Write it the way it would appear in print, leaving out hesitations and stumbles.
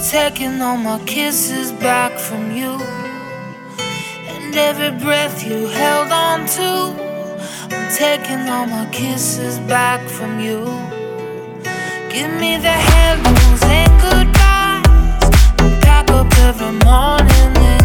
taking all my kisses back from you, and every breath you held on to. I'm taking all my kisses back from you. Give me the hellos and goodbyes, and pack up every morning.